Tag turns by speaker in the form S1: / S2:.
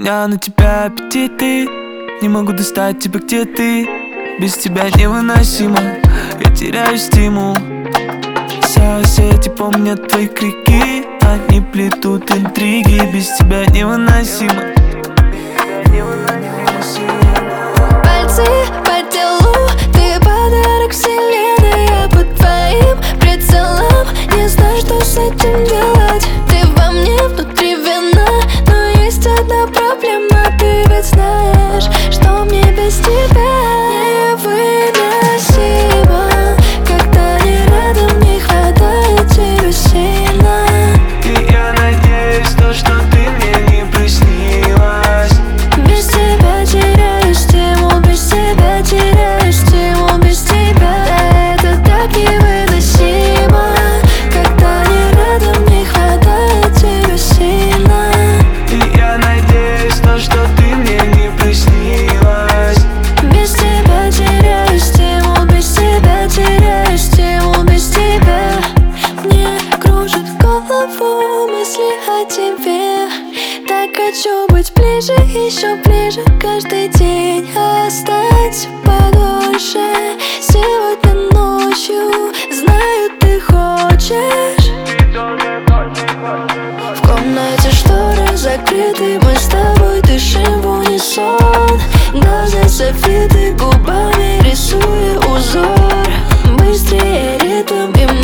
S1: меня на тебя аппетиты. Не могу достать тебя, где ты. Без тебя невыносимо, я теряю стимул. Соседи помнят твои крики, они плетут интриги. Без тебя невыносимо.
S2: Пальцы по телу, ты подарок вселенной. Я под твоим прицелом, не знаю, что с этим делать. Ты во мне внутри вина, но есть одна проблема. Ты ведь знаешь, что мне без тебя невыносимо. Когда не рядом, не хватает тебя сильно.
S1: И я надеюсь, что ты мне не приснилась.
S2: Без тебя теряю стимул, без тебя теряю стимул, без тебя. Да, это так невыносимо. Когда не рядом, не хватает тебя сильно.
S1: И я надеюсь, что ты мне не приснилась.
S2: Без тебя теряю стимул, без тебя теряю стимул, без тебя. Мне кружит голову мысли о тебе. Так хочу быть ближе, еще ближе каждый день. Остаться подольше сегодня ночью. Знаю, ты хочешь. В комнате шторы закрыты, мы с тобой дышим в унисон. Глаза софиты, губами рисуя узор. Быстрее ритм, и